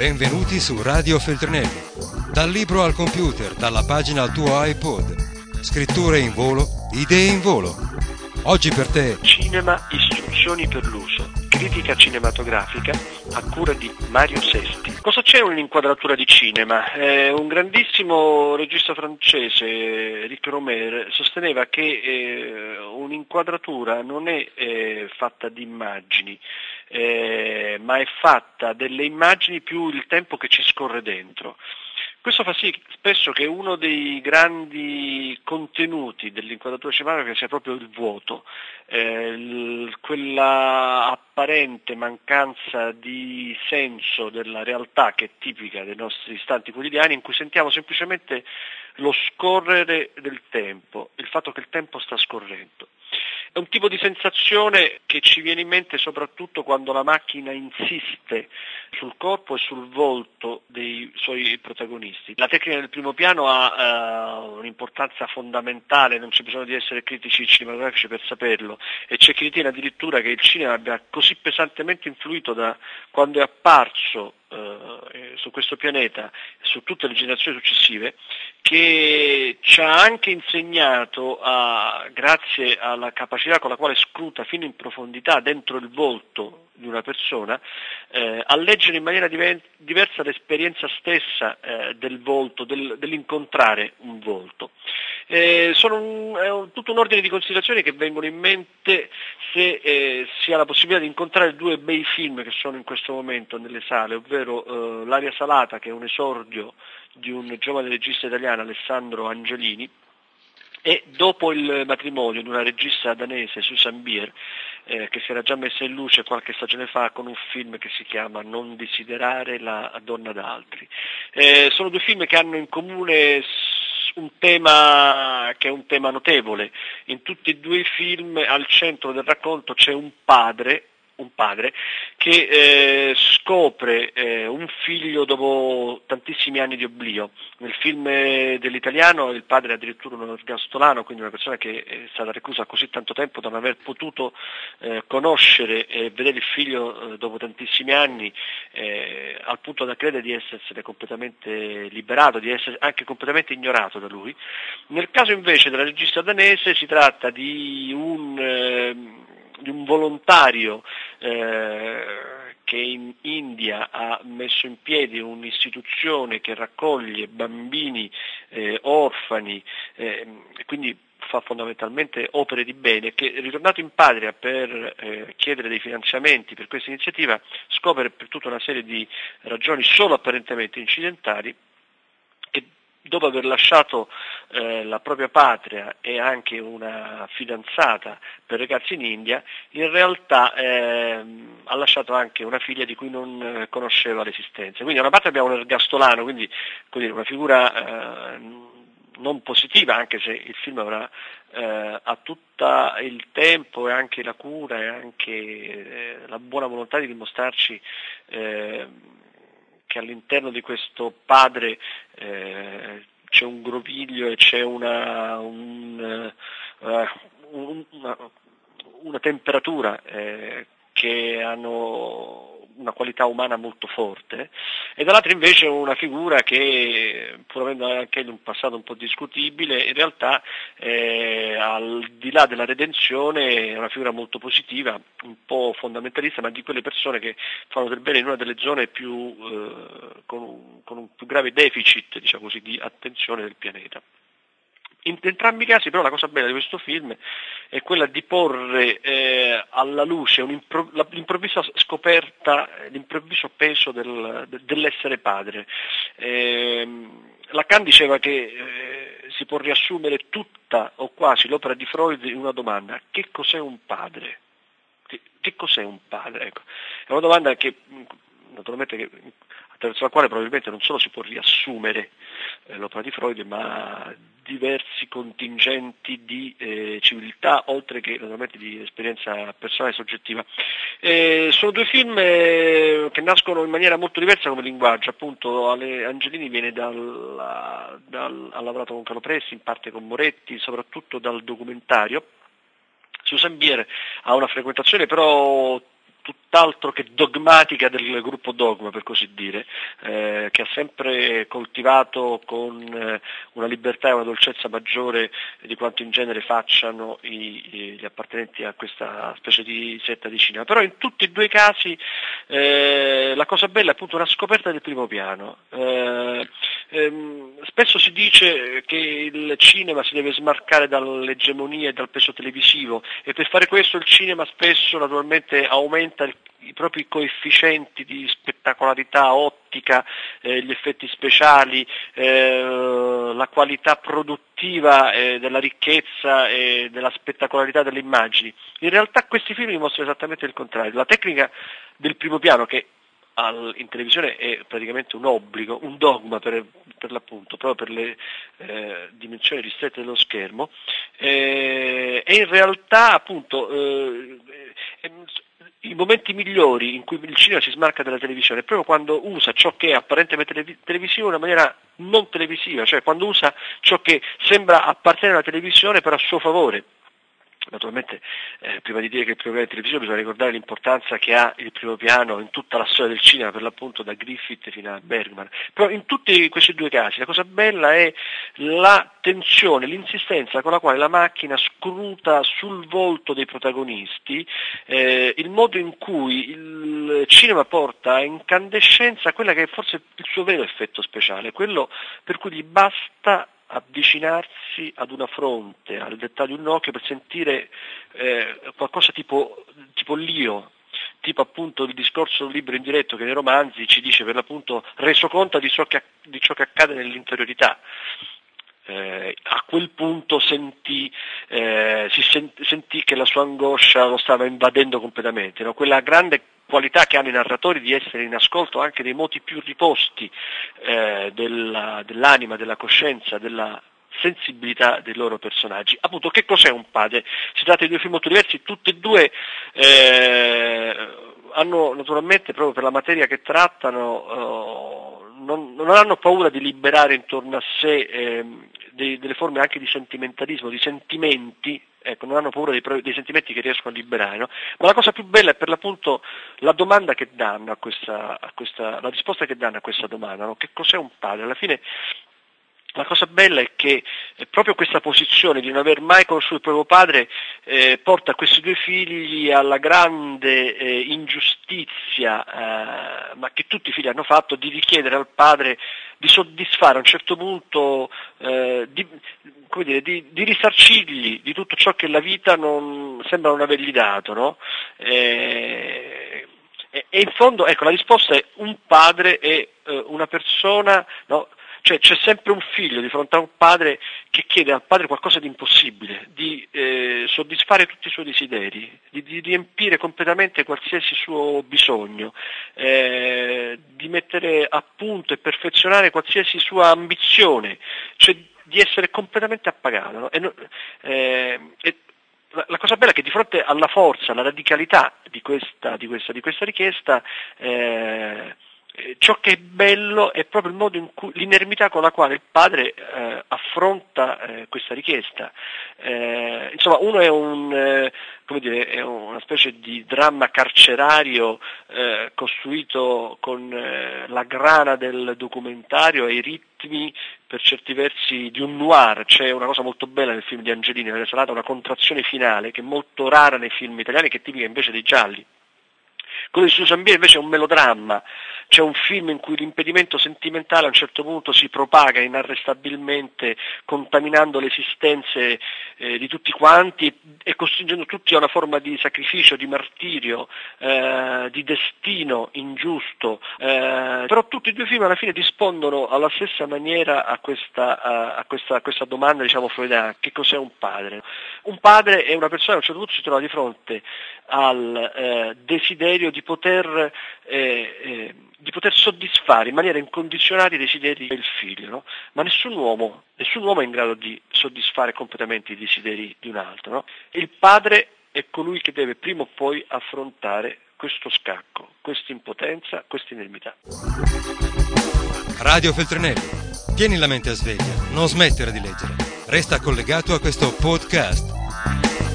Benvenuti su Radio Feltrinelli. Dal libro al computer, dalla pagina al tuo iPod. Scritture in volo, idee in volo. Oggi per te Cinema, istruzioni per l'uso. Critica cinematografica a cura di Mario Sesti. Cosa c'è in un'inquadratura di cinema? Un grandissimo regista francese, Eric Romer, sosteneva che un'inquadratura non è fatta di immagini, ma è fatta delle immagini più il tempo che ci scorre dentro. Questo fa sì spesso che uno dei grandi contenuti dell'inquadratura cinematografica sia proprio il vuoto, quella apparente mancanza di senso della realtà che è tipica dei nostri istanti quotidiani, in cui sentiamo semplicemente lo scorrere del tempo, il fatto che il tempo sta scorrendo. È un tipo di sensazione che ci viene in mente soprattutto quando la macchina insiste sul corpo e sul volto dei suoi protagonisti. La tecnica del primo piano ha un'importanza fondamentale, non c'è bisogno di essere critici cinematografici per saperlo, e c'è chi ritiene addirittura che il cinema abbia così pesantemente influito da quando è apparso su questo pianeta, su tutte le generazioni successive, che ci ha anche insegnato, grazie alla capacità con la quale scruta fino in profondità dentro il volto di una persona, a leggere in maniera diversa l'esperienza stessa del volto, dell'incontrare un volto. Sono tutto un ordine di considerazioni che vengono in mente se si ha la possibilità di incontrare due bei film che sono in questo momento nelle sale, ovvero L'aria salata, che è un esordio di un giovane regista italiano, Alessandro Angelini, e Dopo il matrimonio, di una regista danese, Susan Bier, che si era già messa in luce qualche stagione fa con un film che si chiama Non desiderare la donna d'altri. Sono due film che hanno in comune un tema che è un tema notevole. In tutti e due i film al centro del racconto c'è un padre che scopre un figlio dopo tantissimi anni di oblio. Nel film dell'italiano il padre è addirittura un ergastolano, quindi una persona che è stata reclusa così tanto tempo da non aver potuto conoscere e vedere il figlio dopo tantissimi anni, al punto da credere di essersene completamente liberato, di essere anche completamente ignorato da lui. Nel caso invece della regista danese si tratta di un volontario che in India ha messo in piedi un'istituzione che raccoglie bambini orfani, quindi fa fondamentalmente opere di bene, che ritornato in patria per chiedere dei finanziamenti per questa iniziativa scopre, per tutta una serie di ragioni solo apparentemente incidentali, che dopo aver lasciato la propria patria e anche una fidanzata per recarsi in India, in realtà ha lasciato anche una figlia di cui non conosceva l'esistenza. Quindi da una parte abbiamo un ergastolano, quindi una figura non positiva, anche se il film ha tutto il tempo e anche la cura e anche la buona volontà di dimostrarci che all'interno di questo padre c'è un groviglio e c'è una temperatura che hanno una qualità umana molto forte, e dall'altra invece una figura che, pur avendo anche un passato un po' discutibile, in realtà al di là della redenzione è una figura molto positiva, un po' fondamentalista, ma di quelle persone che fanno del bene in una delle zone più con un più grave deficit, diciamo così, di attenzione del pianeta. In entrambi i casi però la cosa bella di questo film è quella di porre alla luce l'improvvisa scoperta, l'improvviso peso dell'essere padre. Lacan diceva che si può riassumere tutta o quasi l'opera di Freud in una domanda: che cos'è un padre? Che cos'è un padre? Ecco. È una domanda che naturalmente attraverso la quale probabilmente non solo si può riassumere l'opera di Freud, ma diversi contingenti di civiltà, oltre che naturalmente di esperienza personale e soggettiva. Sono due film che nascono in maniera molto diversa come linguaggio. Appunto Angelini viene ha lavorato con Carlo Pressi, in parte con Moretti, soprattutto dal documentario. Susan Bier ha una frequentazione però tutt'altro che dogmatica del gruppo Dogma, per così dire, che ha sempre coltivato con una libertà e una dolcezza maggiore di quanto in genere facciano gli appartenenti a questa specie di setta di cinema. Però in tutti e due i casi la cosa bella è appunto una scoperta del primo piano. Spesso si dice che il cinema si deve smarcare dall'egemonia e dal peso televisivo, e per fare questo il cinema spesso naturalmente aumenta i propri coefficienti di spettacolarità ottica, gli effetti speciali, la qualità produttiva della ricchezza e della spettacolarità delle immagini. In realtà questi film dimostrano esattamente il contrario. La tecnica del primo piano, che in televisione è praticamente un obbligo, un dogma per l'appunto, proprio per le dimensioni ristrette dello schermo, e in realtà appunto i momenti migliori in cui il cinema si smarca dalla televisione è proprio quando usa ciò che è apparentemente televisivo in una maniera non televisiva, cioè quando usa ciò che sembra appartenere alla televisione però a suo favore. Naturalmente prima di dire che il primo piano è televisivo bisogna ricordare l'importanza che ha il primo piano in tutta la storia del cinema, per l'appunto da Griffith fino a Bergman. Però in tutti questi due casi la cosa bella è la tensione, l'insistenza con la quale la macchina scruta sul volto dei protagonisti, il modo in cui il cinema porta a incandescenza quella che è forse il suo vero effetto speciale, quello per cui gli basta avvicinarsi ad una fronte, al dettaglio di un occhio, per sentire qualcosa tipo l'io, tipo appunto il discorso libero indiretto che nei romanzi ci dice per l'appunto reso conto di ciò che accade nell'interiorità. A quel punto sentì che la sua angoscia lo stava invadendo completamente, no? Quella grande qualità che hanno i narratori di essere in ascolto anche dei moti più riposti dell'anima, della coscienza, della sensibilità dei loro personaggi. Appunto, che cos'è un padre? Si tratta di due film molto diversi, tutti e due hanno naturalmente, proprio per la materia che trattano, non hanno paura di liberare intorno a sé delle forme anche di sentimentalismo, di sentimenti, ecco, non hanno paura dei sentimenti che riescono a liberare, no? Ma la cosa più bella è per l'appunto la domanda che danno la risposta che danno a questa domanda, no? Che cos'è un padre? Alla fine la cosa bella è che proprio questa posizione di non aver mai conosciuto il proprio padre porta questi due figli alla grande ingiustizia, ma che tutti i figli hanno fatto, di richiedere al padre di soddisfare a un certo punto, di risarcirgli di tutto ciò che la vita sembra non avergli dato, no? E in fondo, ecco, la risposta è: un padre è una persona, no? Cioè c'è sempre un figlio di fronte a un padre che chiede al padre qualcosa di impossibile, di soddisfare tutti i suoi desideri, di riempire completamente qualsiasi suo bisogno, di mettere a punto e perfezionare qualsiasi sua ambizione, cioè di essere completamente appagato, no? La cosa bella è che di fronte alla forza, alla radicalità di questa richiesta, ciò che è bello è proprio il modo in cui, l'inermità con la quale il padre affronta questa richiesta. Insomma, uno è è una specie di dramma carcerario costruito con la grana del documentario e i ritmi per certi versi di un noir. C'è una cosa molto bella nel film di Angelini, nella Salata, una contrazione finale che è molto rara nei film italiani, che è tipica invece dei gialli. Quello di Susan Bier invece è un melodramma, c'è un film in cui l'impedimento sentimentale a un certo punto si propaga inarrestabilmente, contaminando le esistenze di tutti quanti e costringendo tutti a una forma di sacrificio, di martirio, di destino ingiusto. Però tutti e due i film alla fine rispondono alla stessa maniera a questa domanda, diciamo, freudiana: che cos'è un padre? Un padre è una persona che a un certo punto si trova di fronte al desiderio di poter soddisfare in maniera incondizionata i desideri del figlio, no? Ma nessun uomo è in grado di soddisfare completamente i desideri di un altro, no? Il padre è colui che deve prima o poi affrontare questo scacco, questa impotenza, questa inerbità. Radio Feltrinelli, tieni la mente a sveglia, non smettere di leggere, resta collegato a questo podcast.